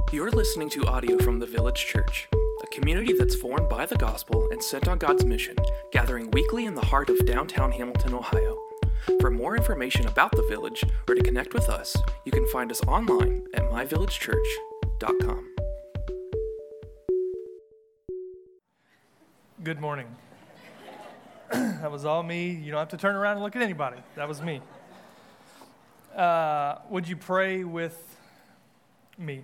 You're listening to audio from the Village Church, a community that's formed by the gospel and sent on God's mission, gathering weekly in the heart of downtown Hamilton, Ohio. For more information about the Village or to connect with us, you can find us online at myvillagechurch.com. Good morning. That was all me. You don't have to turn around and look at anybody. That was me. Would you pray with me?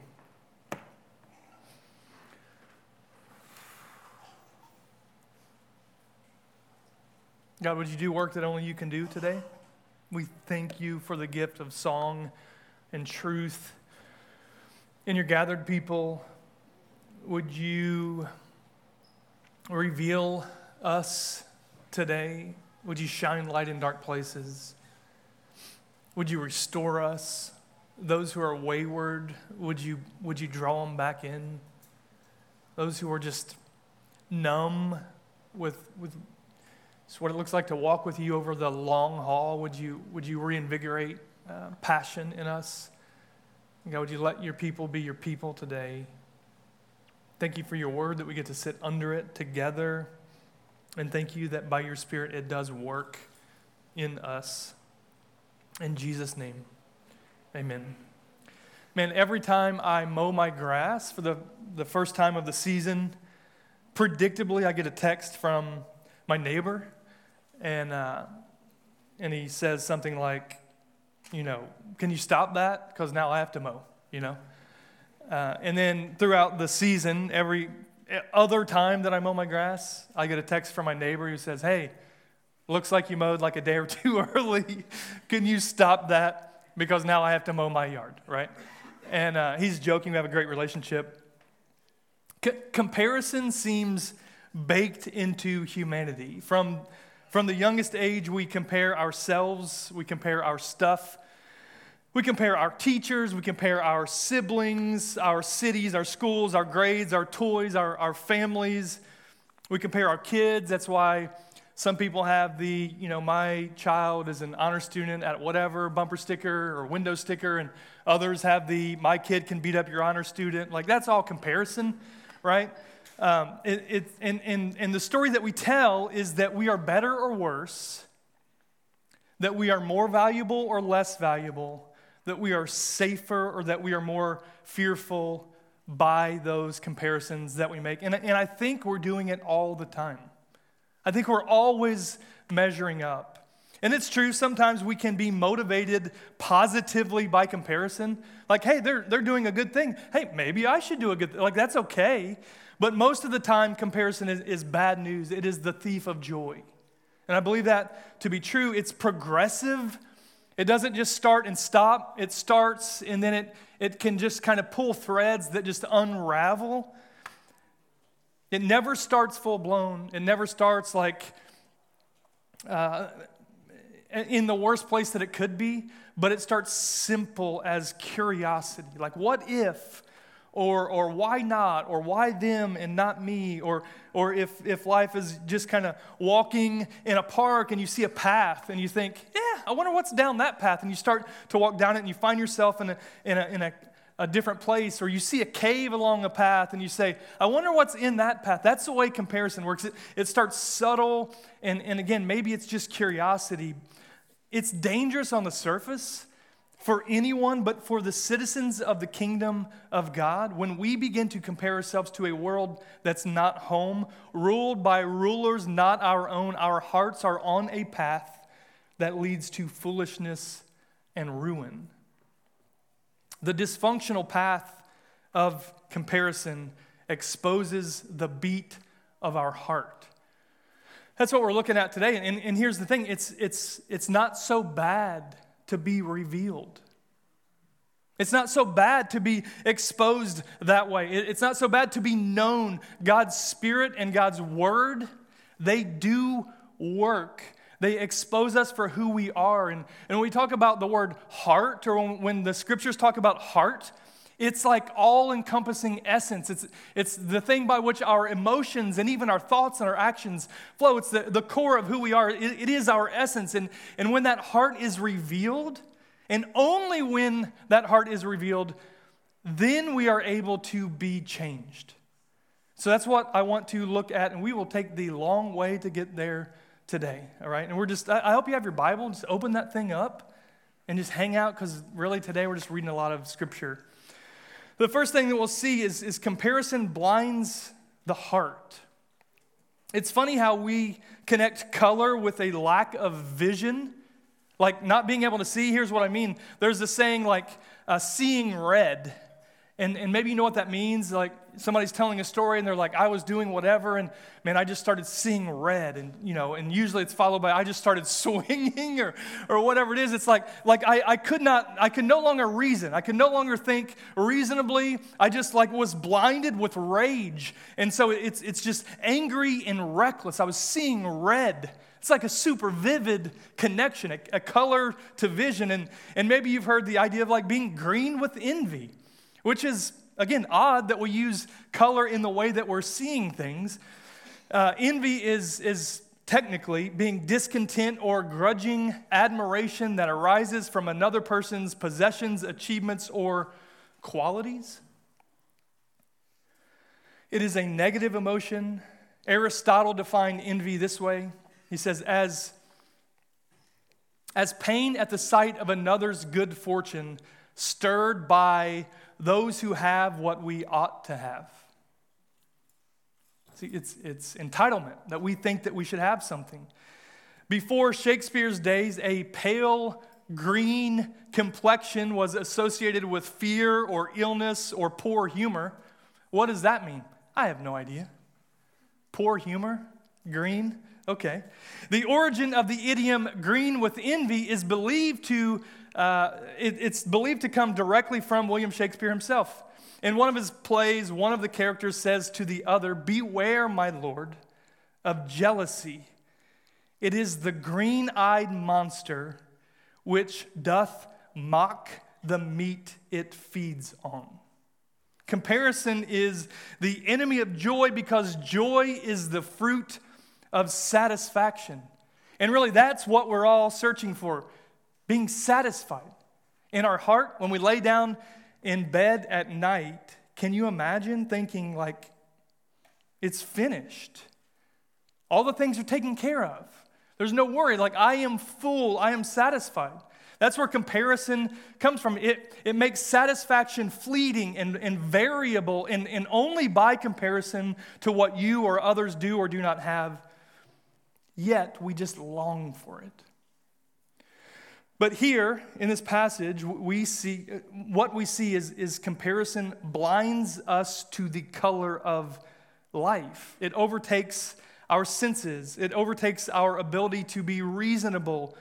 God, would you do work that only you can do today? We thank you for the gift of song and truth in your gathered people. Would you reveal us today? Would you shine light in dark places? Would you restore us? Those who are wayward, would you draw them back in? Those who are just numb with it's what it looks like to walk with you over the long haul. Would you reinvigorate passion in us? And God, would you let your people be your people today? Thank you for your word that we get to sit under it together. And thank you that by your Spirit it does work in us. In Jesus' name, amen. Man, every time I mow my grass for the first time of the season, predictably I get a text from my neighbor. And he says something like, can you stop that? Because now I have to mow, And then throughout the season, every other time that I mow my grass, I get a text from my neighbor who says, hey, looks like you mowed like a day or two early. Can you stop that? Because now I have to mow my yard, right? And he's joking. We have a great relationship. Comparison seems baked into humanity. From the youngest age, we compare ourselves, we compare our stuff, we compare our teachers, we compare our siblings, our cities, our schools, our grades, our toys, our families. We compare our kids. That's why some people have my child is an honor student at whatever, bumper sticker or window sticker, and others have my kid can beat up your honor student. Like, that's all comparison, right? And the story that we tell is that we are better or worse, that we are more valuable or less valuable, that we are safer or that we are more fearful by those comparisons that we make. And I think we're doing it all the time. I think we're always measuring up. And it's true, sometimes we can be motivated positively by comparison. Like, hey, they're doing a good thing. Hey, maybe I should do a good thing. Like, that's okay. But most of the time, comparison is bad news. It is the thief of joy. And I believe that to be true. It's progressive. It doesn't just start and stop. It starts, and then it can just kind of pull threads that just unravel. It never starts full-blown. It never starts like in the worst place that it could be, but it starts simple as curiosity. Like, what if? Or why not? Or why them and not me? Or if life is just kind of walking in a park and you see a path and you think, yeah, I wonder what's down that path. And you start to walk down it and you find yourself in a different place. Or you see a cave along a path and you say, I wonder what's in that path. That's the way comparison works. It starts subtle. And again, maybe it's just curiosity. It's dangerous on the surface for anyone, but for the citizens of the kingdom of God, when we begin to compare ourselves to a world that's not home, ruled by rulers not our own, our hearts are on a path that leads to foolishness and ruin. The dysfunctional path of comparison exposes the beat of our heart. That's what we're looking at today. And here's the thing, it's not so bad to be revealed. It's not so bad to be exposed that way. It's not so bad to be known. God's Spirit and God's Word, they do work. They expose us for who we are. And when we talk about the word heart, or when the Scriptures talk about heart, it's like all-encompassing essence. It's the thing by which our emotions and even our thoughts and our actions flow. It's the core of who we are. It is our essence. And when that heart is revealed, and only when that heart is revealed, then we are able to be changed. So that's what I want to look at, and we will take the long way to get there today, all right? And I hope you have your Bible. Just open that thing up and just hang out, because really today we're just reading a lot of Scripture. The first thing that we'll see is comparison blinds the heart. It's funny how we connect color with a lack of vision, like not being able to see. Here's what I mean. There's this saying like seeing red. And maybe you know what that means. Like somebody's telling a story and they're like, I was doing whatever, and man, I just started seeing red. And and usually it's followed by I just started swinging or whatever it is. It's like I could no longer reason. I could no longer think reasonably. I just was blinded with rage. And so it's just angry and reckless. I was seeing red. It's like a super vivid connection, a color to vision. And maybe you've heard the idea of being green with envy, which is, again, odd that we use color in the way that we're seeing things. Envy is technically being discontent or grudging admiration that arises from another person's possessions, achievements, or qualities. It is a negative emotion. Aristotle defined envy this way. He says, as pain at the sight of another's good fortune, stirred by those who have what we ought to have. See, it's entitlement, that we think that we should have something. Before Shakespeare's days, a pale green complexion was associated with fear or illness or poor humor. What does that mean? I have no idea. Poor humor? Green? Okay. The origin of the idiom green with envy is believed to it's believed to come directly from William Shakespeare himself. In one of his plays, one of the characters says to the other, "Beware, my lord, of jealousy. It is the green-eyed monster which doth mock the meat it feeds on." Comparison is the enemy of joy, because joy is the fruit of satisfaction. And really, that's what we're all searching for. Being satisfied in our heart when we lay down in bed at night. Can you imagine thinking it's finished? All the things are taken care of. There's no worry. I am full. I am satisfied. That's where comparison comes from. It makes satisfaction fleeting and variable and only by comparison to what you or others do or do not have. Yet we just long for it. But here, in this passage, we see is comparison blinds us to the color of life. It overtakes our senses. It overtakes our ability to be reasonable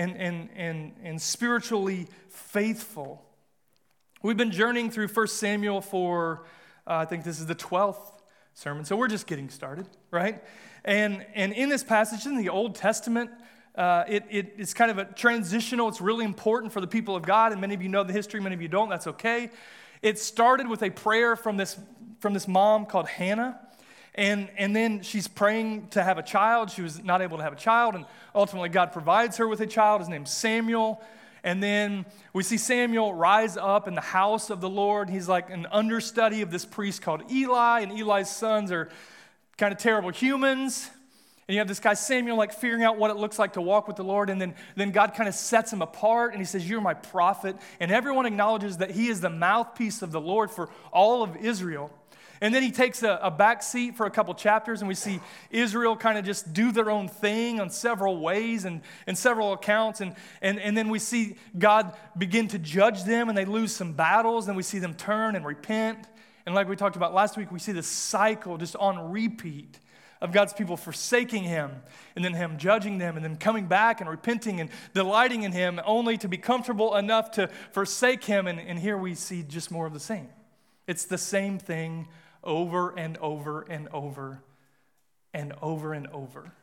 and spiritually faithful. We've been journeying through 1 Samuel for, I think this is the 12th sermon, so we're just getting started, right? And in this passage, in the Old Testament, it's kind of a transitional. It's really important for the people of God, and many of you know the history, many of you don't. That's okay. It started with a prayer from this mom called Hannah, and then she's praying to have a child. She was not able to have a child, and ultimately God provides her with a child. His name's Samuel. And then we see Samuel rise up in the house of the Lord. He's like an understudy of this priest called Eli, and Eli's sons are kind of terrible humans. And you have this guy Samuel figuring out what it looks like to walk with the Lord, and then God kind of sets him apart, and he says, "You're my prophet." And everyone acknowledges that he is the mouthpiece of the Lord for all of Israel. And then he takes a back seat for a couple chapters, and we see Israel kind of just do their own thing on several ways and in several accounts. And then we see God begin to judge them, and they lose some battles, and we see them turn and repent. And like we talked about last week, we see this cycle just on repeat of God's people forsaking him, and then him judging them, and then coming back and repenting and delighting in him, only to be comfortable enough to forsake him. And here we see just more of the same. It's the same thing over and over and over and over and over.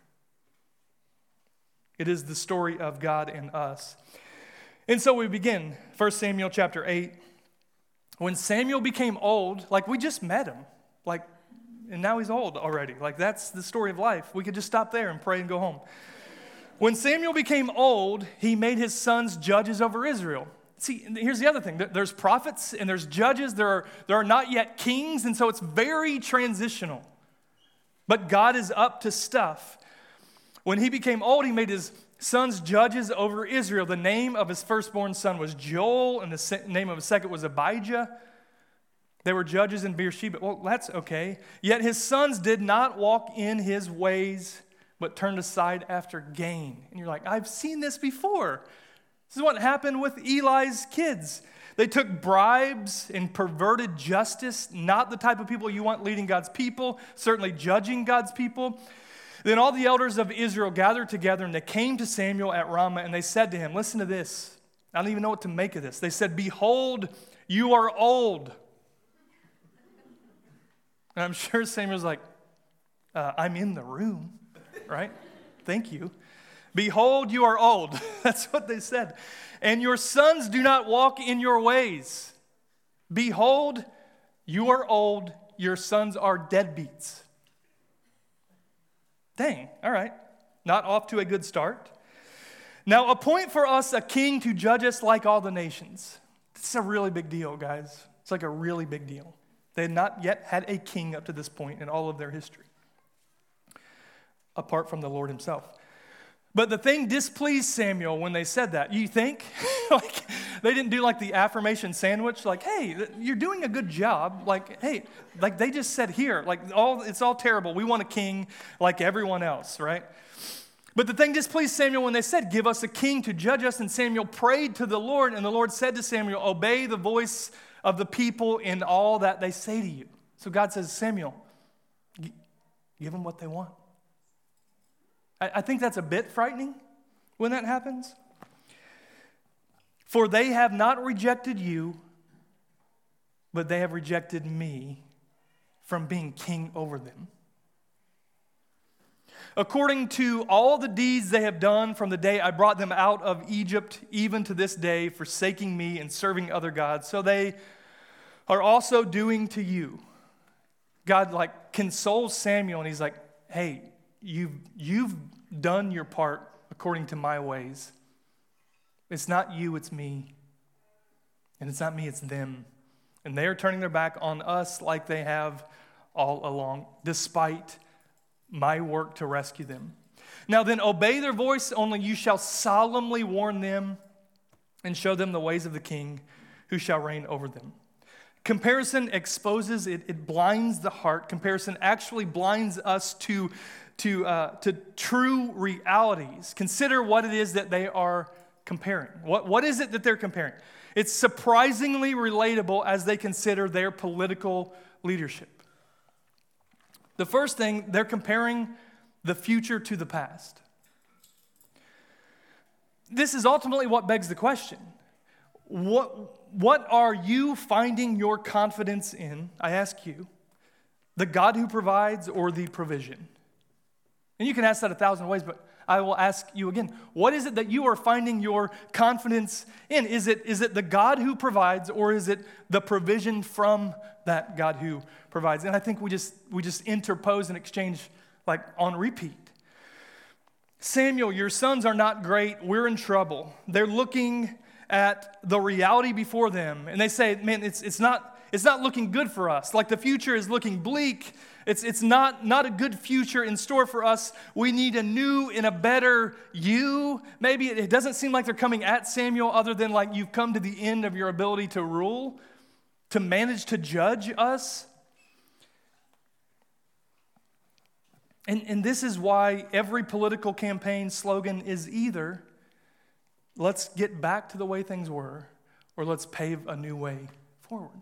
It is the story of God and us. And so we begin 1 Samuel chapter 8. When Samuel became old, we just met him, and now he's old already. That's the story of life. We could just stop there and pray and go home. When Samuel became old, he made his sons judges over Israel. See, here's the other thing. There's prophets and there's judges. There are not yet kings, and so it's very transitional. But God is up to stuff. When he became old, he made his sons judges over Israel. The name of his firstborn son was Joel, and the name of his second was Abijah. They were judges in Beersheba. Well, that's okay. Yet his sons did not walk in his ways, but turned aside after gain. And you're like, I've seen this before. This is what happened with Eli's kids. They took bribes and perverted justice, not the type of people you want leading God's people, certainly judging God's people. Then all the elders of Israel gathered together, and they came to Samuel at Ramah, and they said to him, listen to this. I don't even know what to make of this. They said, behold, you are old. And I'm sure Samuel's like, I'm in the room, right? Thank you. Behold, you are old. That's what they said. And your sons do not walk in your ways. Behold, you are old. Your sons are deadbeats. Dang, all right. Not off to a good start. Now, appoint for us a king to judge us like all the nations. This is a really big deal, guys. It's like a really big deal. They had not yet had a king up to this point in all of their history, apart from the Lord himself. But the thing displeased Samuel when they said that. You think? Like, they didn't do like the affirmation sandwich, like, hey, you're doing a good job. Like, hey, like they just said here, like it's all terrible. We want a king like everyone else, right? But the thing displeased Samuel when they said, give us a king to judge us. And Samuel prayed to the Lord, and the Lord said to Samuel, obey the voice of the people in all that they say to you. So God says, Samuel, give them what they want. I think that's a bit frightening when that happens. For they have not rejected you, but they have rejected me from being king over them. According to all the deeds they have done from the day I brought them out of Egypt, even to this day, forsaking me and serving other gods, so they are also doing to you. God like consoles Samuel, and he's like, hey, you've done your part according to my ways. It's not you, it's me. And it's not me, it's them. And they are turning their back on us like they have all along, despite my work to rescue them. Now then, obey their voice, only you shall solemnly warn them and show them the ways of the king who shall reign over them. Comparison exposes, it blinds the heart. Comparison actually blinds us to true realities. Consider what it is that they are comparing. What is it that they're comparing? It's surprisingly relatable as they consider their political leadership. The first thing, they're comparing the future to the past. This is ultimately what begs the question. What are you finding your confidence in, I ask you, the God who provides or the provision? And you can ask that 1,000 ways, but I will ask you again, what is it that you are finding your confidence in? Is it the God who provides, or is it the provision from that God who provides? And I think we just interpose and exchange like on repeat. Samuel, your sons are not great. We're in trouble. They're looking at the reality before them, and they say, man, it's not looking good for us. Like the future is looking bleak. It's not a good future in store for us. We need a new and a better you. Maybe it doesn't seem like they're coming at Samuel other than like you've come to the end of your ability to rule, to manage to judge us. And this is why every political campaign slogan is either let's get back to the way things were, or let's pave a new way forward.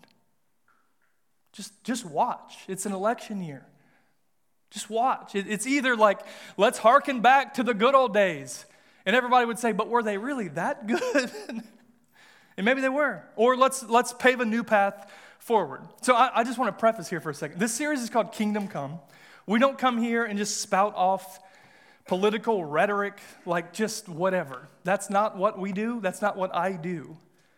Just watch. It's an election year. Just watch. It's either like, let's hearken back to the good old days. And everybody would say, but were they really that good? And maybe they were. Or let's pave a new path forward. So I just want to preface here for a second. This series is called Kingdom Come. We don't come here and just spout off political rhetoric like just whatever. That's not what we do. That's not what I do.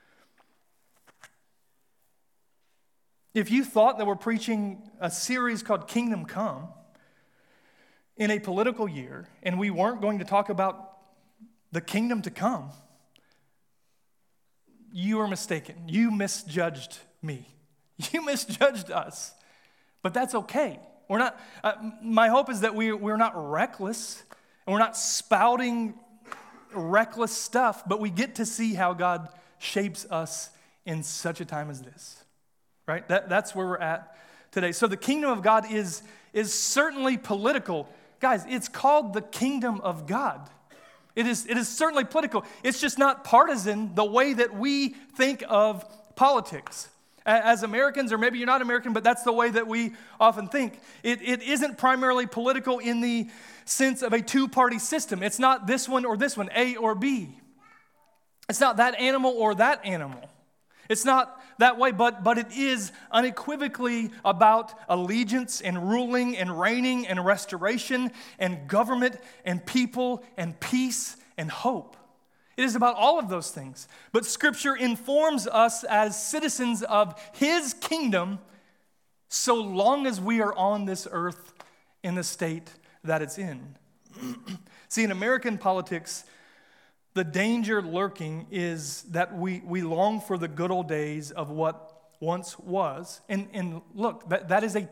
If you thought that we're preaching a series called Kingdom Come in a political year, and we weren't going to talk about the kingdom to come, you are mistaken. You misjudged me. You misjudged us. But that's okay. We're not. My hope is that we're not reckless, and we're not spouting reckless stuff, but we get to see how God shapes us in such a time as this, right? That's where we're at today. So the kingdom of God is certainly political. Guys, it's called the kingdom of God. It is certainly political. It's just not partisan the way that we think of politics. As Americans, or maybe you're not American, but that's the way that we often think. It isn't primarily political in the sense of a two-party system. It's not this one or this one, A or B. It's not that animal or that animal. It's not that way, but it is unequivocally about allegiance and ruling and reigning and restoration and government and people and peace and hope. It is about all of those things. But Scripture informs us as citizens of His kingdom so long as we are on this earth in the state that it's in. See, in American politics, the danger lurking is that we long for the good old days of what once was. And look, that is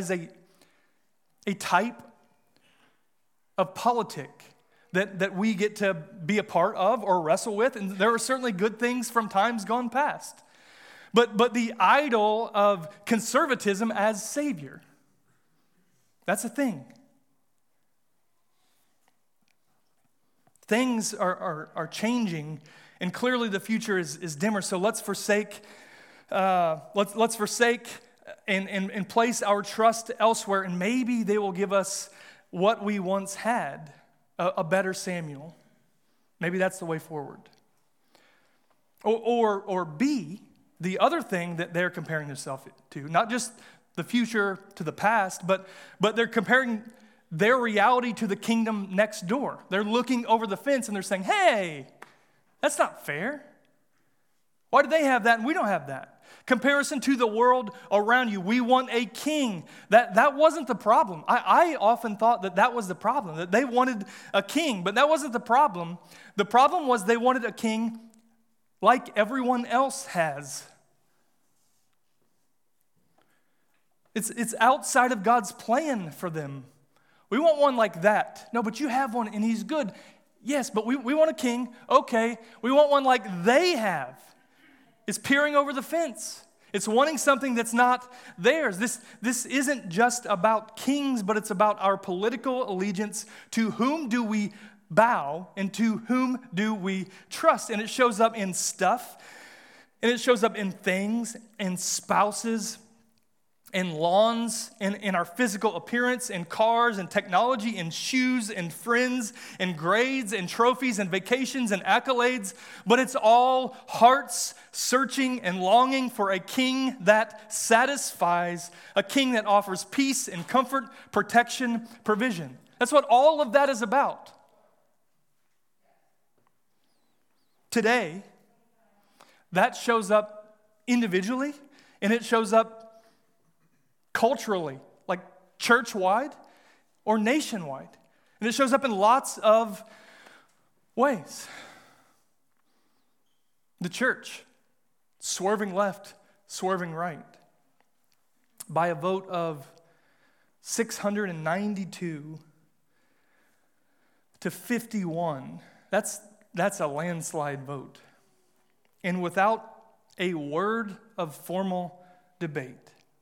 a type of politic that we get to be a part of or wrestle with. And there are certainly good things from times gone past. But the idol of conservatism as savior, that's a thing. Things are changing, and clearly the future is dimmer. So let's forsake and place our trust elsewhere, and maybe they will give us what we once had, a better Samuel. Maybe that's the way forward. Or B, the other thing that they're comparing themselves to, not just the future to the past, but they're comparing their reality to the kingdom next door. They're looking over the fence and they're saying, hey, that's not fair. Why do they have that and we don't have that? Comparison to the world around you. We want a king. That wasn't the problem. I often thought that was the problem, that they wanted a king, but that wasn't the problem. The problem was they wanted a king like everyone else has. It's outside of God's plan for them. We want one like that. No, but you have one and he's good. Yes, but we want a king. Okay, we want one like they have. It's peering over the fence. It's wanting something that's not theirs. This isn't just about kings, but it's about our political allegiance. To whom do we bow and to whom do we trust? And it shows up in stuff, and it shows up in things, and spouses, and lawns, and in our physical appearance, and cars, and technology, and shoes, and friends, and grades, and trophies, and vacations, and accolades. But it's all hearts searching and longing for a king that satisfies, a king that offers peace and comfort, protection, provision. That's what all of that is about. Today, that shows up individually, and it shows up culturally, like church-wide or nationwide. And it shows up in lots of ways. The church, swerving left, swerving right. By a vote of 692 to 51, that's a landslide vote. And without a word of formal debate.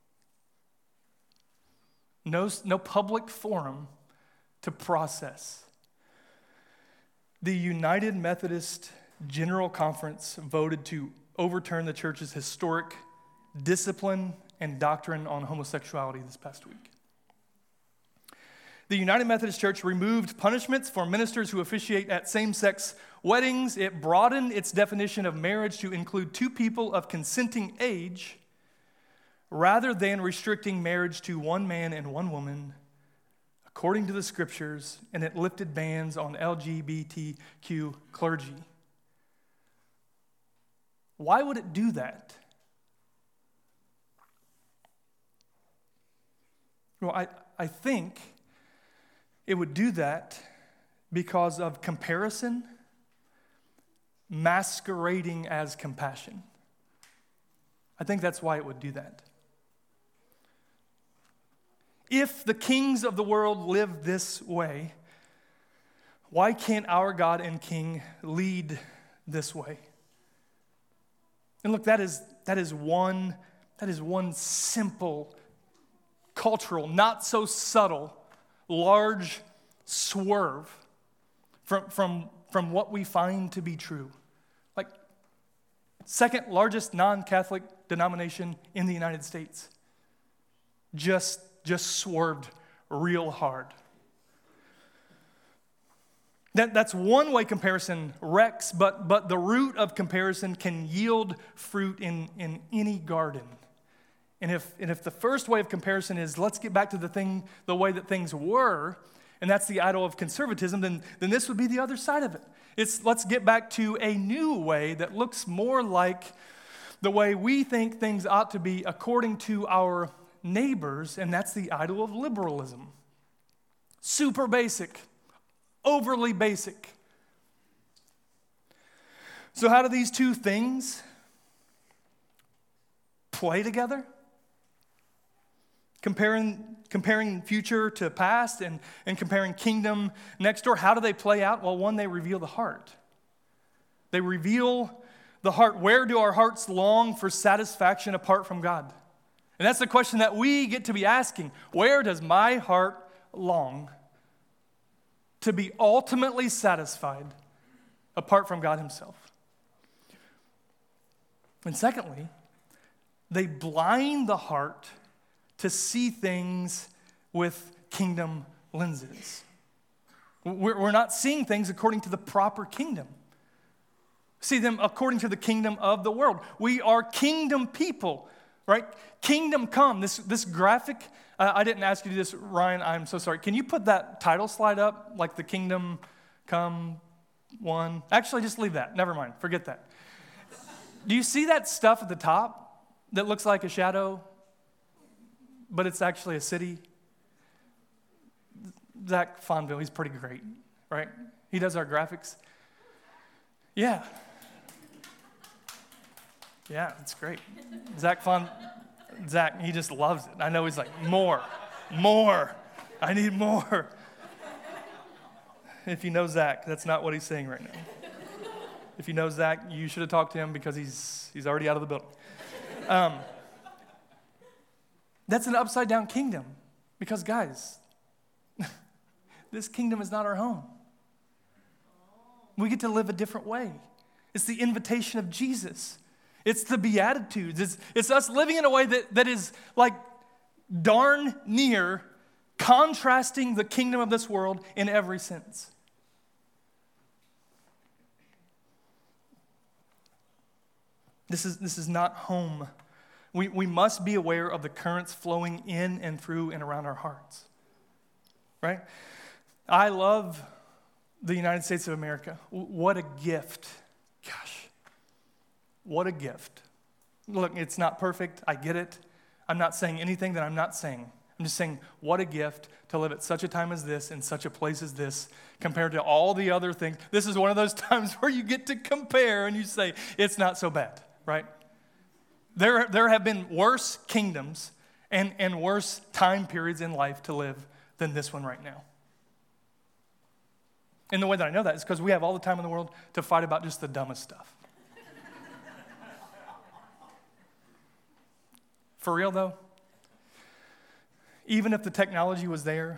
No public forum to process. The United Methodist General Conference voted to overturn the church's historic discipline and doctrine on homosexuality this past week. The United Methodist Church removed punishments for ministers who officiate at same-sex weddings. It broadened its definition of marriage to include two people of consenting age, rather than restricting marriage to one man and one woman, according to the scriptures, and it lifted bans on LGBTQ clergy. Why would it do that? Well, I think it would do that because of comparison masquerading as compassion. I think that's why it would do that. If the kings of the world live this way, why can't our God and King lead this way? And look, that is one simple, cultural, not so subtle, large swerve from what we find to be true. Like, second largest non-Catholic denomination in the United States. Just swerved real hard. That's one way comparison wrecks, but the root of comparison can yield fruit in any garden. And if the first way of comparison is let's get back to the way that things were, and that's the idol of conservatism, then this would be the other side of it. It's let's get back to a new way that looks more like the way we think things ought to be according to our neighbors, and that's the idol of liberalism. Super basic. Overly basic. So how do these two things play together? Comparing future to past and comparing kingdom next door, how do they play out? Well, one, they reveal the heart. They reveal the heart. Where do our hearts long for satisfaction apart from God? And that's the question that we get to be asking. Where does my heart long to be ultimately satisfied apart from God himself? And secondly, they blind the heart to see things with kingdom lenses. We're not seeing things according to the proper kingdom. See them according to the kingdom of the world. We are kingdom people, right? Kingdom come. This graphic, I didn't ask you to do this, Ryan, I'm so sorry. Can you put that title slide up, like the kingdom come one? Actually, just leave that. Never mind. Forget that. Do you see that stuff at the top that looks like a shadow, but it's actually a city? Zach Fonville, he's pretty great, right? He does our graphics. Yeah, it's great. Zach, he just loves it. I know he's like, more. I need more. If you know Zach, that's not what he's saying right now. If you know Zach, you should have talked to him because he's already out of the building. That's an upside down kingdom because, guys, this kingdom is not our home. We get to live a different way. It's the invitation of Jesus. It's the Beatitudes. It's us living in a way that is like darn near contrasting the kingdom of this world in every sense. This is not home. We must be aware of the currents flowing in and through and around our hearts. Right? I love the United States of America. What a gift. Gosh, what a gift. Look, it's not perfect. I get it. I'm not saying anything that I'm not saying. I'm just saying, what a gift to live at such a time as this, in such a place as this, compared to all the other things. This is one of those times where you get to compare and you say, it's not so bad, right? There have been worse kingdoms and worse time periods in life to live than this one right now. And the way that I know that is because we have all the time in the world to fight about just the dumbest stuff. For real, though, even if the technology was there,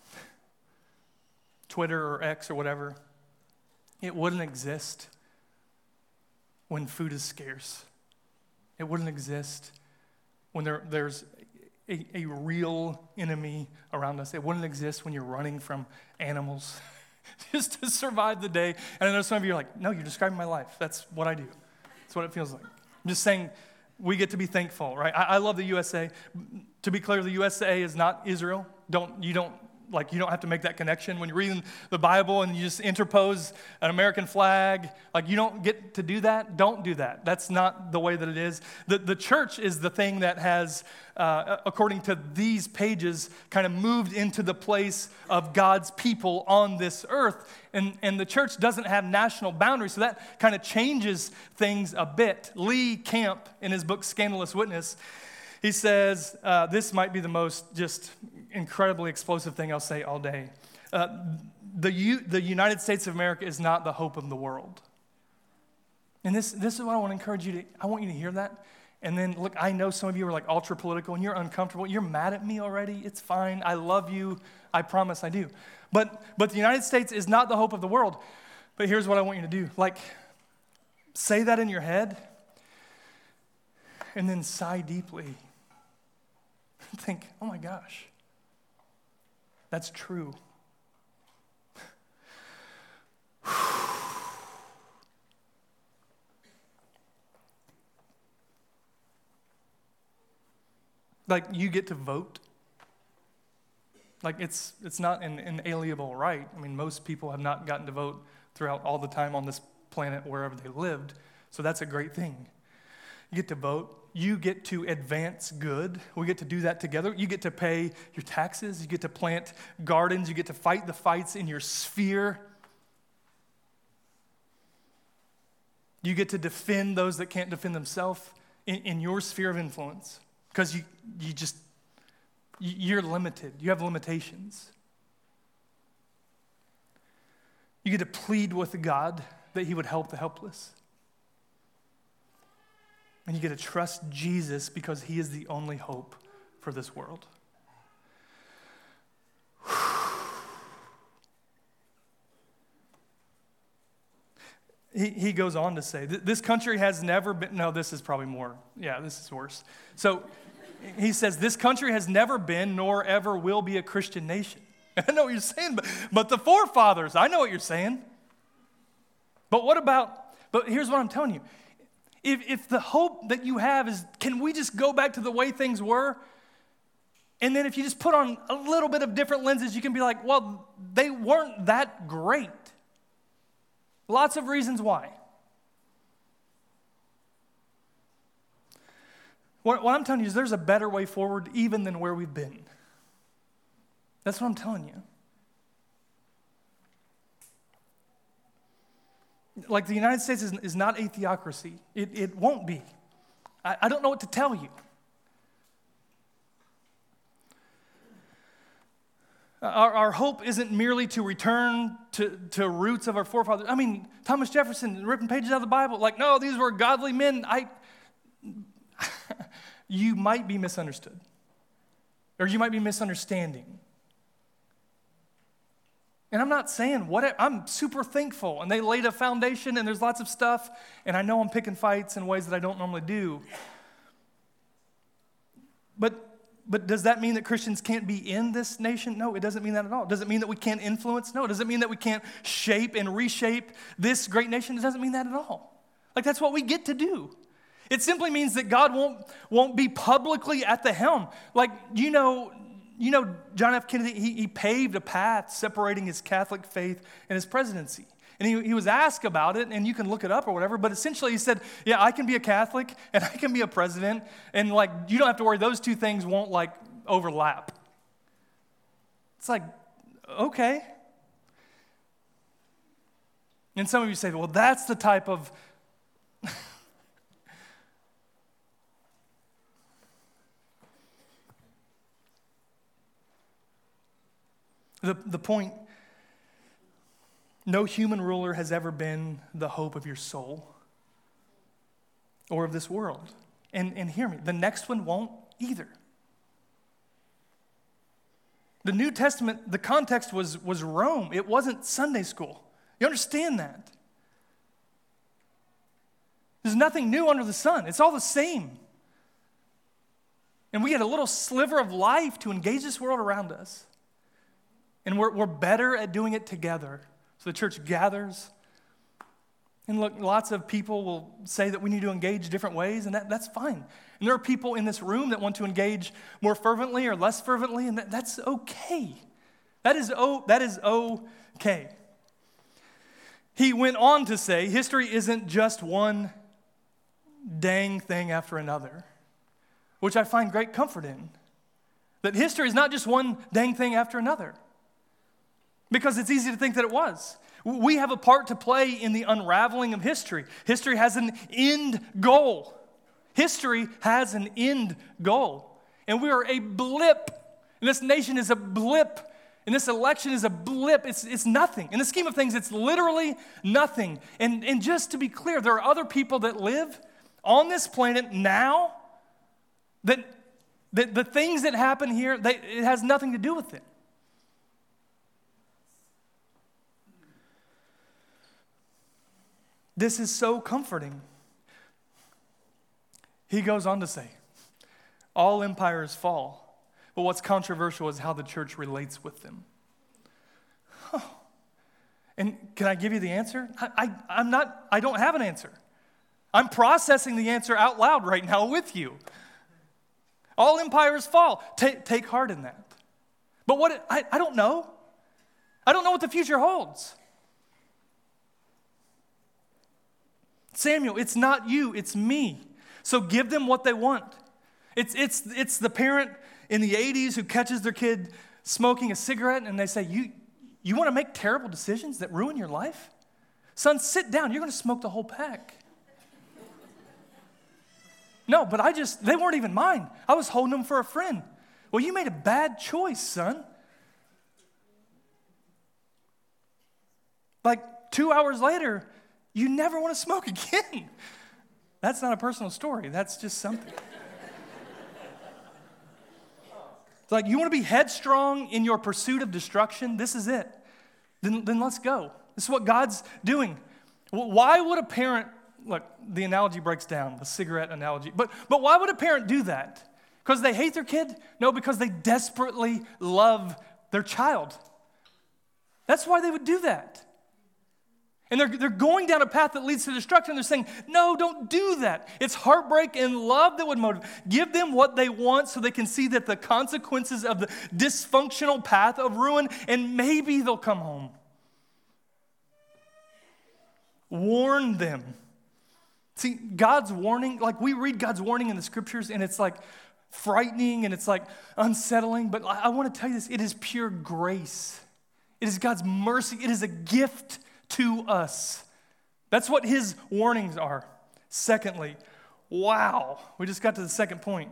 Twitter or X or whatever, it wouldn't exist when food is scarce. It wouldn't exist when there's a real enemy around us. It wouldn't exist when you're running from animals just to survive the day. And I know some of you are like, no, you're describing my life. That's what I do. That's what it feels like. I'm just saying we get to be thankful, right? I love the USA. To be clear, the USA is not Israel. You don't like you don't have to make that connection. When you're reading the Bible and you just interpose an American flag, like you don't get to do that. Don't do that. That's not the way that it is. The church is the thing that has, according to these pages, kind of moved into the place of God's people on this earth. And the church doesn't have national boundaries, so that kind of changes things a bit. Lee Camp, in his book Scandalous Witness, he says, this might be the most just incredibly explosive thing I'll say all day. The United States of America is not the hope of the world. And this is what I want to encourage you to, I want you to hear that. And then, look, I know some of you are like ultra political and you're uncomfortable. You're mad at me already. It's fine. I love you. I promise I do. But the United States is not the hope of the world. But here's what I want you to do. Like, say that in your head and then sigh deeply. Think, oh my gosh, that's true. Like you get to vote. Like it's not an inalienable right. I mean, most people have not gotten to vote throughout all the time on this planet wherever they lived. So that's a great thing. You get to vote. You get to advance good. We get to do that together. You get to pay your taxes. You get to plant gardens. You get to fight the fights in your sphere. You get to defend those that can't defend themselves in your sphere of influence. Because you're limited. You have limitations. You get to plead with God that he would help the helpless. And you get to trust Jesus because he is the only hope for this world. He goes on to say, this country has never been, no, this is probably more, yeah, this is worse. So he says, this country has never been nor ever will be a Christian nation. I know what you're saying, but the forefathers, I know what you're saying. But here's what I'm telling you. If the hope that you have is, can we just go back to the way things were? And then if you just put on a little bit of different lenses, you can be like, well, they weren't that great. Lots of reasons why. What I'm telling you is there's a better way forward even than where we've been. That's what I'm telling you. Like the United States is not a theocracy. It won't be. I don't know what to tell you. Our hope isn't merely to return to roots of our forefathers. I mean, Thomas Jefferson ripping pages out of the Bible, like, no, these were godly men. You might be misunderstood. Or you might be misunderstanding. And I'm not saying I'm super thankful, and they laid a foundation, and there's lots of stuff, and I know I'm picking fights in ways that I don't normally do. But does that mean that Christians can't be in this nation? No, it doesn't mean that at all. Does it mean that we can't influence? No. Does it mean that we can't shape and reshape this great nation? It doesn't mean that at all. Like, that's what we get to do. It simply means that God won't be publicly at the helm. Like, you know, John F. Kennedy, he paved a path separating his Catholic faith and his presidency. And he was asked about it, and you can look it up or whatever, but essentially he said, yeah, I can be a Catholic, and I can be a president, and like, you don't have to worry, those two things won't like overlap. It's like, okay. And some of you say, well, that's the type of The point, no human ruler has ever been the hope of your soul or of this world. And hear me, the next one won't either. The New Testament, the context was Rome. It wasn't Sunday school. You understand that? There's nothing new under the sun. It's all the same. And we get a little sliver of life to engage this world around us. And we're better at doing it together. So the church gathers. And look, lots of people will say that we need to engage different ways, and that's fine. And there are people in this room that want to engage more fervently or less fervently, and that's okay. That is okay. He went on to say, history isn't just one dang thing after another, which I find great comfort in. That history is not just one dang thing after another, because it's easy to think that it was. We have a part to play in the unraveling of history. History has an end goal. History has an end goal. And we are a blip. And this nation is a blip. And this election is a blip. It's nothing. In the scheme of things, it's literally nothing. And just to be clear, there are other people that live on this planet now that the things that happen here, it has nothing to do with it. This is so comforting. He goes on to say, all empires fall, but what's controversial is how the church relates with them. Oh. And can I give you the answer? I don't have an answer. I'm processing the answer out loud right now with you. All empires fall. Take heart in that. But I don't know. I don't know what the future holds. Samuel, it's not you, it's me. So give them what they want. It's the parent in the 80s who catches their kid smoking a cigarette and they say, you want to make terrible decisions that ruin your life? Son, sit down. You're going to smoke the whole pack. No, but they weren't even mine. I was holding them for a friend. Well, you made a bad choice, son. Like 2 hours later, you never want to smoke again. That's not a personal story. That's just something. It's like, you want to be headstrong in your pursuit of destruction? This is it. Then let's go. This is what God's doing. Why would a parent, look, the analogy breaks down, the cigarette analogy, but why would a parent do that? Because they hate their kid? No, because they desperately love their child. That's why they would do that. And they're going down a path that leads to destruction. They're saying, no, don't do that. It's heartbreak and love that would motivate. Give them what they want so they can see that the consequences of the dysfunctional path of ruin, and maybe they'll come home. Warn them. See, God's warning, like we read God's warning in the scriptures, and it's like frightening and it's like unsettling. But I want to tell you this, it is pure grace. It is God's mercy. It is a gift to us. That's what his warnings are. Secondly, wow, we just got to the second point.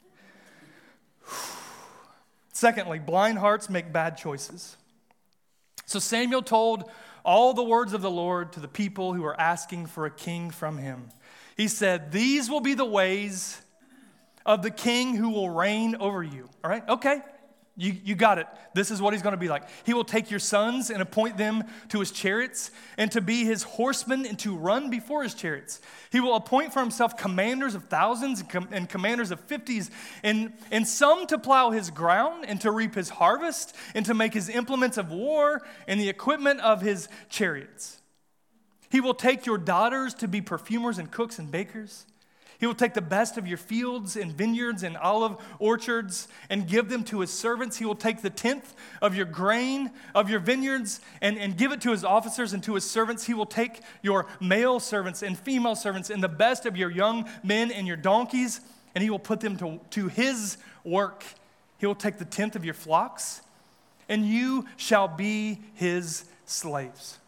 Secondly, blind hearts make bad choices. So Samuel told all the words of the Lord to the people who were asking for a king from him. He said, these will be the ways of the king who will reign over you. All right, okay. You got it. This is what he's going to be like. He will take your sons and appoint them to his chariots and to be his horsemen and to run before his chariots. He will appoint for himself commanders of thousands and commanders of 50s and some to plow his ground and to reap his harvest and to make his implements of war and the equipment of his chariots. He will take your daughters to be perfumers and cooks and bakers. He will take the best of your fields and vineyards and olive orchards and give them to his servants. He will take the 10th of your grain of your vineyards and give it to his officers and to his servants. He will take your male servants and female servants and the best of your young men and your donkeys, and he will put them to his work. He will take the 10th of your flocks, and you shall be his slaves.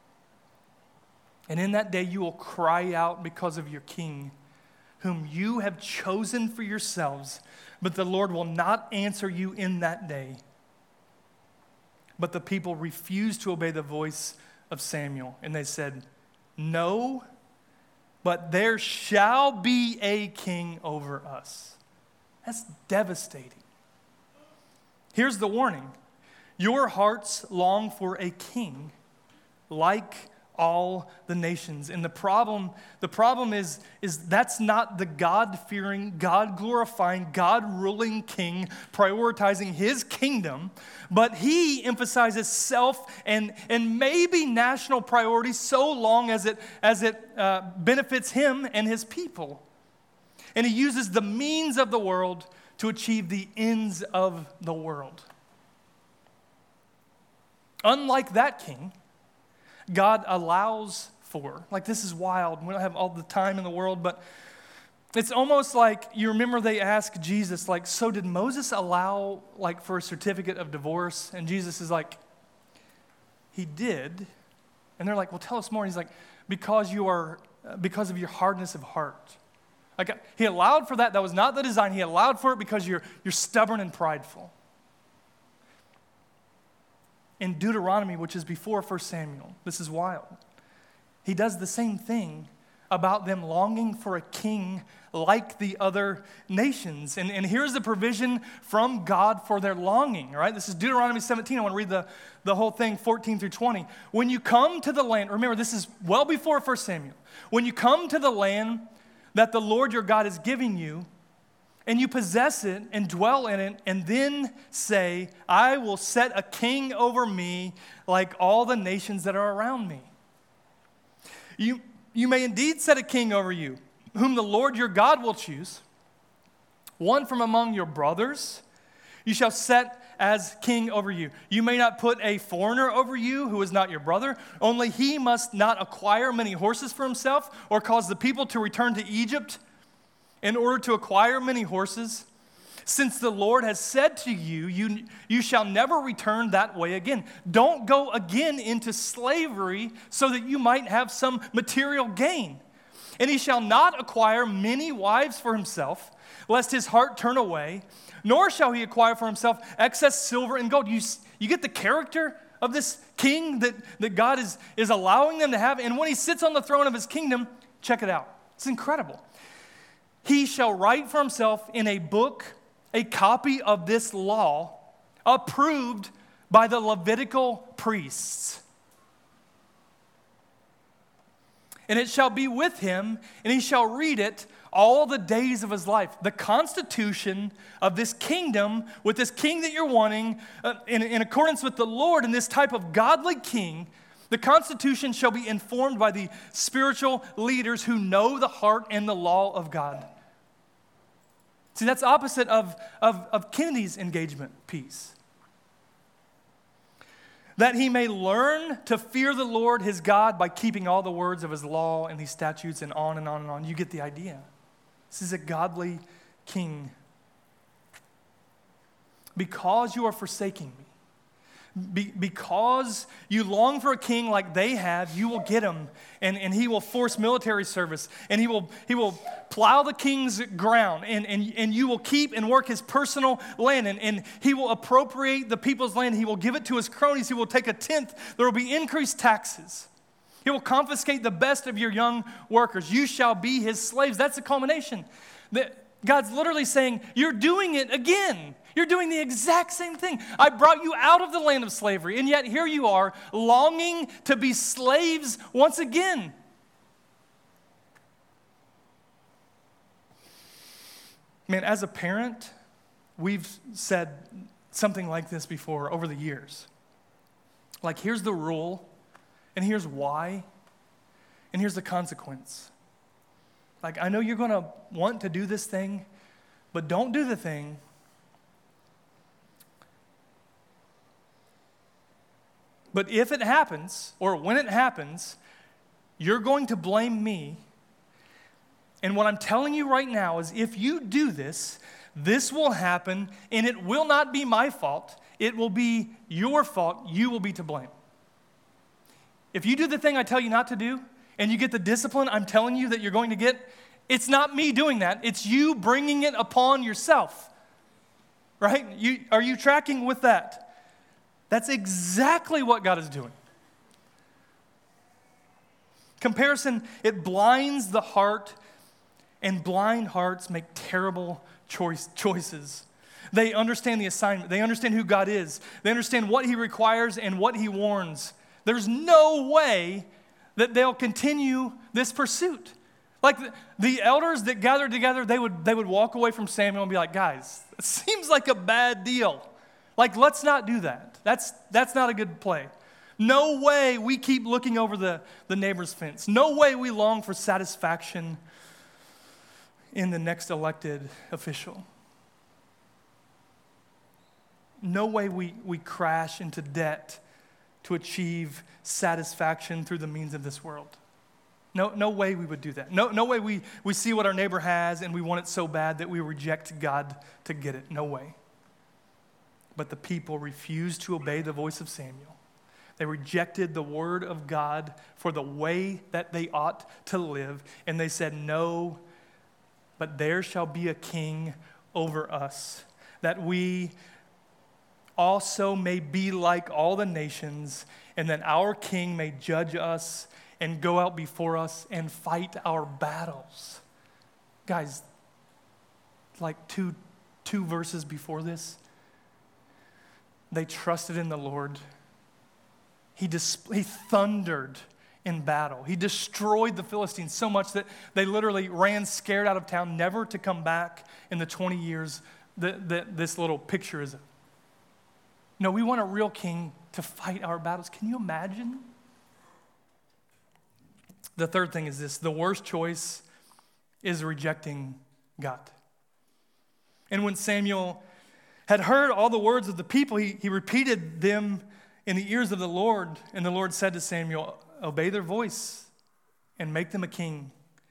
And in that day you will cry out because of your king, whom you have chosen for yourselves, but the Lord will not answer you in that day. But the people refused to obey the voice of Samuel, and they said, no, but there shall be a king over us. That's devastating. Here's the warning. Your hearts long for a king like all the nations. And the problem is that's not the God-fearing, God-glorifying, God-ruling king prioritizing his kingdom, but he emphasizes self and maybe national priorities so long as it benefits him and his people. And he uses the means of the world to achieve the ends of the world. Unlike that king, God allows for, like this is wild, we don't have all the time in the world, but it's almost like, you remember they asked Jesus, like, so did Moses allow, like, for a certificate of divorce? And Jesus is like, he did. And they're like, well, tell us more. And he's like, because of your hardness of heart. Like, he allowed for that. That was not the design. He allowed for it because you're stubborn and prideful. In Deuteronomy, which is before 1 Samuel, this is wild. He does the same thing about them longing for a king like the other nations. And here's the provision from God for their longing, right? This is Deuteronomy 17. I want to read the whole thing, 14 through 20. When you come to the land, remember this is well before 1 Samuel. When you come to the land that the Lord your God is giving you, and you possess it and dwell in it, and then say, I will set a king over me like all the nations that are around me. You may indeed set a king over you, whom the Lord your God will choose, one from among your brothers. You shall set as king over you. You may not put a foreigner over you who is not your brother. Only he must not acquire many horses for himself or cause the people to return to Egypt in order to acquire many horses. Since the Lord has said to you, you shall never return that way again. Don't go again into slavery so that you might have some material gain. And he shall not acquire many wives for himself, lest his heart turn away, nor shall he acquire for himself excess silver and gold. You get the character of this king that God is allowing them to have. And when he sits on the throne of his kingdom, check it out. It's incredible. He shall write for himself in a book a copy of this law approved by the Levitical priests. And it shall be with him, and he shall read it all the days of his life. The constitution of this kingdom, with this king that you're wanting, in accordance with the Lord and this type of godly king, the constitution shall be informed by the spiritual leaders who know the heart and the law of God. See, that's opposite of Kennedy's engagement piece. That he may learn to fear the Lord his God by keeping all the words of his law and these statutes and on and on and on. You get the idea. This is a godly king. Because you are forsaking me, because you long for a king like they have, you will get him, and he will force military service, and he will plow the king's ground, and you will keep and work his personal land, and he will appropriate the people's land. He will give it to his cronies. He will take a tenth. There will be increased taxes. He will confiscate the best of your young workers. You shall be his slaves. That's the culmination. God's literally saying, you're doing it again. You're doing the exact same thing. I brought you out of the land of slavery, and yet here you are longing to be slaves once again. Man, as a parent, we've said something like this before over the years. Like, here's the rule, and here's why, and here's the consequence. Like, I know you're going to want to do this thing, but don't do the thing. But if it happens, or when it happens, you're going to blame me. And what I'm telling you right now is if you do this, this will happen, and it will not be my fault. It will be your fault. You will be to blame. If you do the thing I tell you not to do, and you get the discipline I'm telling you that you're going to get, it's not me doing that. It's you bringing it upon yourself. Right? Are you tracking with that? That's exactly what God is doing. Comparison, it blinds the heart, and blind hearts make terrible choices. They understand the assignment. They understand who God is. They understand what he requires and what he warns. There's no way that they'll continue this pursuit. Like the elders that gathered together, they would walk away from Samuel and be like, guys, it seems like a bad deal. Like, let's not do that. That's not a good play. No way we keep looking over the neighbor's fence. No way we long for satisfaction in the next elected official. No way we crash into debt to achieve satisfaction through the means of this world. No way we would do that. No way we see what our neighbor has and we want it so bad that we reject God to get it. No way. But the people refused to obey the voice of Samuel. They rejected the word of God for the way that they ought to live. And they said, no, but there shall be a king over us, that we also may be like all the nations, and that our king may judge us and go out before us and fight our battles. Guys, like two verses before this, they trusted in the Lord. He thundered in battle. He destroyed the Philistines so much that they literally ran scared out of town, never to come back in the 20 years that this little picture is of. No, we want a real king to fight our battles. Can you imagine? The third thing is this: the worst choice is rejecting God. And when Samuel had heard all the words of the people, he repeated them in the ears of the Lord. And the Lord said to Samuel, obey their voice and make them a king.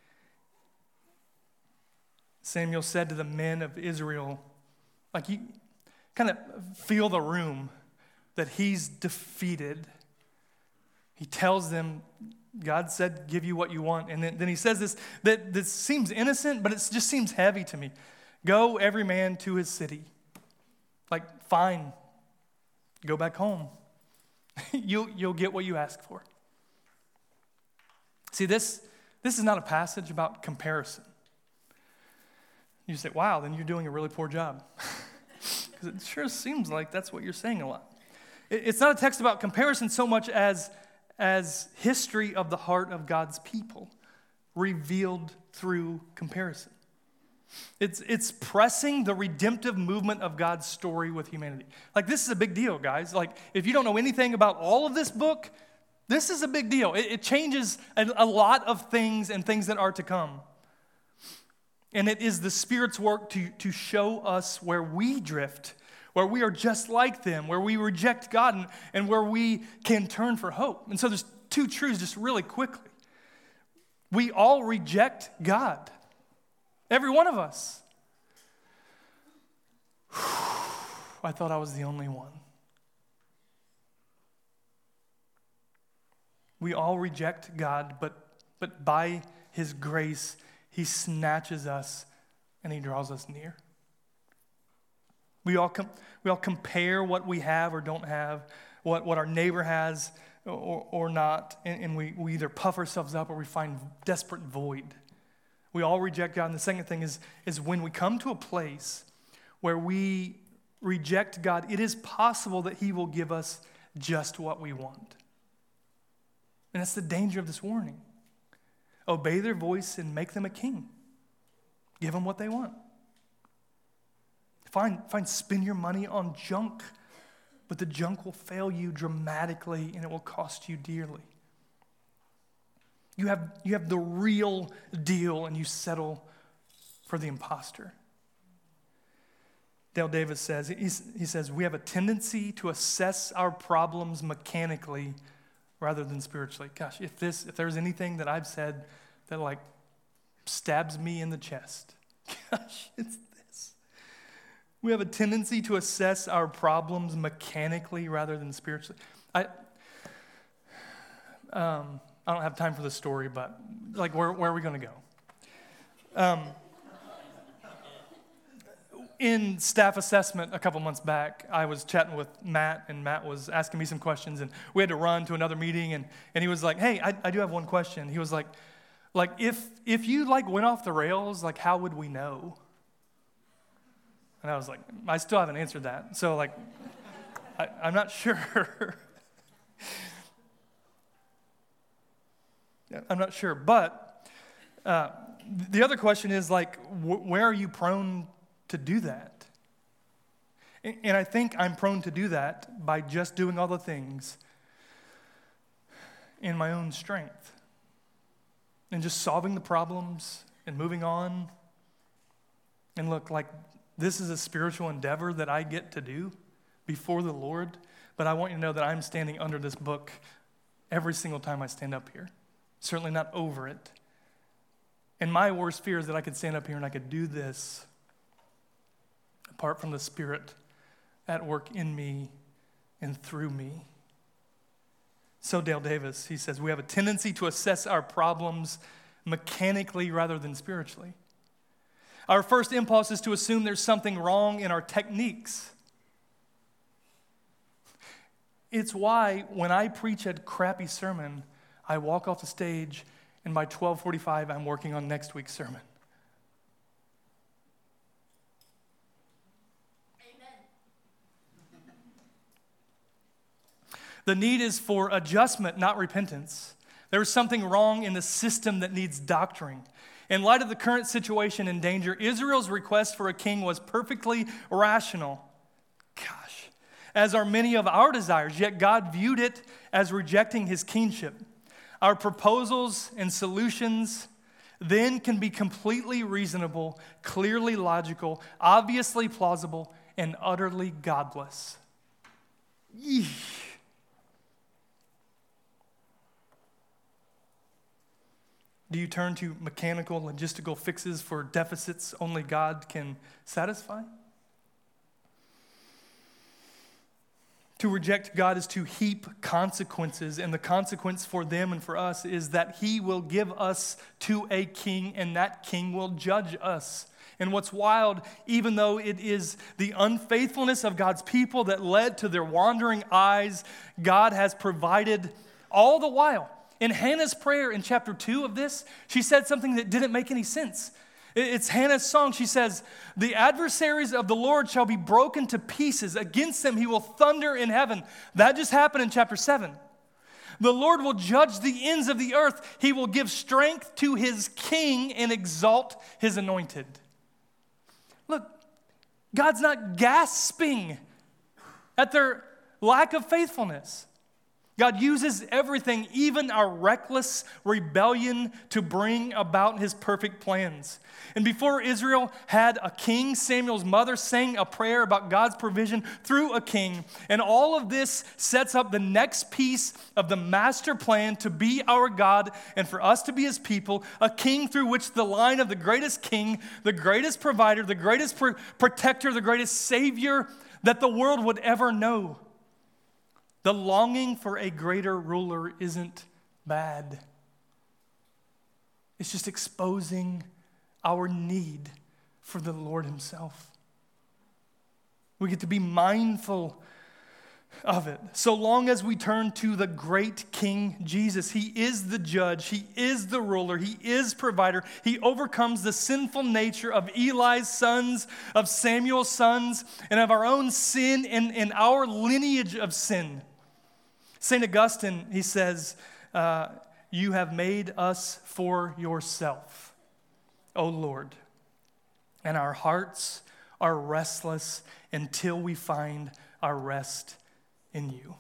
Samuel said to the men of Israel, like, you kind of feel the room that he's defeated. He tells them, God said, give you what you want. And then he says this, that this seems innocent, but it just seems heavy to me. Go every man to his city. Like, fine, go back home. You'll get what you ask for. See, this is not a passage about comparison. You say, wow, then you're doing a really poor job. Because it sure seems like that's what you're saying a lot. It's not a text about comparison so much as history of the heart of God's people revealed through comparison. It's pressing the redemptive movement of God's story with humanity. Like, this is a big deal, guys. Like, if you don't know anything about all of this book, this is a big deal. It changes a lot of things and things that are to come. And it is the Spirit's work to show us where we drift, where we are just like them, where we reject God, and where we can turn for hope. And so there's two truths just really quickly. We all reject God. Every one of us. I thought I was the only one. We all reject God, but by his grace, he snatches us and he draws us near. We all compare what we have or don't have, what our neighbor has or not, and we either puff ourselves up or we find desperate void. We all reject God. And the second thing is when we come to a place where we reject God, it is possible that he will give us just what we want. And that's the danger of this warning. Obey their voice and make them a king. Give them what they want. Spend your money on junk, but the junk will fail you dramatically and it will cost you dearly. You have the real deal and you settle for the imposter. Dale Davis says, he says, we have a tendency to assess our problems mechanically rather than spiritually. Gosh, if there's anything that I've said that like stabs me in the chest, gosh, it's this. We have a tendency to assess our problems mechanically rather than spiritually. I don't have time for the story, but like, where are we going to go? In staff assessment a couple months back, I was chatting with Matt, and Matt was asking me some questions, and we had to run to another meeting, and he was like, hey, I do have one question. He was like if you like went off the rails, like how would we know? And I was like, I still haven't answered that. So like, I'm not sure. I'm not sure, but the other question is like, where are you prone to do that? And I think I'm prone to do that by just doing all the things in my own strength and just solving the problems and moving on. And look, like, this is a spiritual endeavor that I get to do. before the Lord, but I want you to know that I'm standing under this book every single time I stand up here. Certainly not over it. And my worst fear is that I could stand up here and I could do this apart from the Spirit at work in me and through me. So Dale Davis, he says, we have a tendency to assess our problems mechanically rather than spiritually. Our first impulse is to assume there's something wrong in our techniques. It's why when I preach a crappy sermon, I walk off the stage and by 12:45 I'm working on next week's sermon. The need is for adjustment, not repentance. There's something wrong in the system that needs doctoring. In light of the current situation and danger, Israel's request for a king was perfectly rational. Gosh, as are many of our desires, yet God viewed it as rejecting his kingship. Our proposals and solutions then can be completely reasonable, clearly logical, obviously plausible, and utterly godless. Yeesh. Do you turn to mechanical, logistical fixes for deficits only God can satisfy? To reject God is to heap consequences, and the consequence for them and for us is that he will give us to a king, and that king will judge us. And what's wild, even though it is the unfaithfulness of God's people that led to their wandering eyes, God has provided all the while. In Hannah's prayer in chapter 2 of this, she said something that didn't make any sense. It's Hannah's song. She says, the adversaries of the Lord shall be broken to pieces. Against them he will thunder in heaven. That just happened in chapter 7. The Lord will judge the ends of the earth. He will give strength to his king and exalt his anointed. Look, God's not gasping at their lack of faithfulness. God uses everything, even our reckless rebellion, to bring about his perfect plans. And before Israel had a king, Samuel's mother sang a prayer about God's provision through a king. And all of this sets up the next piece of the master plan to be our God and for us to be his people, a king through which the line of the greatest king, the greatest provider, the greatest protector, the greatest savior that the world would ever know. The longing for a greater ruler isn't bad. It's just exposing our need for the Lord himself. We get to be mindful of it. So long as we turn to the great King Jesus, he is the judge, he is the ruler, he is provider. He overcomes the sinful nature of Eli's sons, of Samuel's sons, and of our own sin and our lineage of sin. St. Augustine, he says, you have made us for yourself, O Lord, and our hearts are restless until we find our rest in you.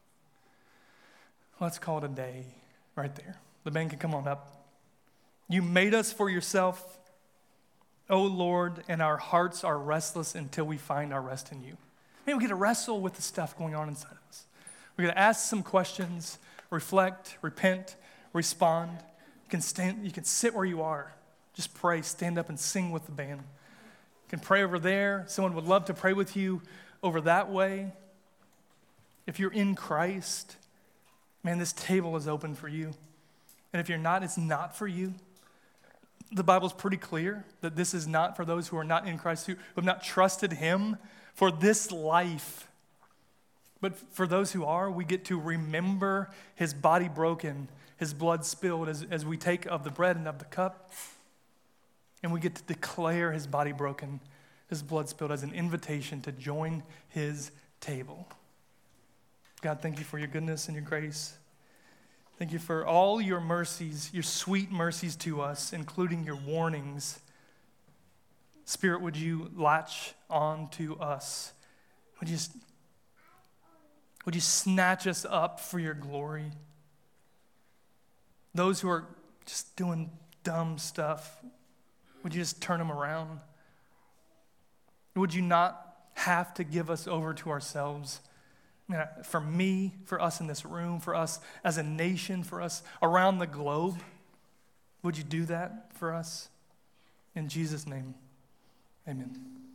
Let's call it a day right there. The band can come on up. You made us for yourself, O Lord, and our hearts are restless until we find our rest in you. Maybe we get to wrestle with the stuff going on inside of us. We're going to ask some questions, reflect, repent, respond. You can sit where you are. Just pray, stand up and sing with the band. You can pray over there. Someone would love to pray with you over that way. If you're in Christ, man, this table is open for you. And if you're not, it's not for you. The Bible's pretty clear that this is not for those who are not in Christ, who have not trusted him for this life. But for those who are, we get to remember his body broken, his blood spilled as we take of the bread and of the cup. And we get to declare his body broken, his blood spilled as an invitation to join his table. God, thank you for your goodness and your grace. Thank you for all your mercies, your sweet mercies to us, including your warnings. Spirit, would you latch on to us? Would you snatch us up for your glory? Those who are just doing dumb stuff, would you just turn them around? Would you not have to give us over to ourselves. For me, for us in this room, for us as a nation, for us around the globe, would you do that for us? In Jesus' name, amen.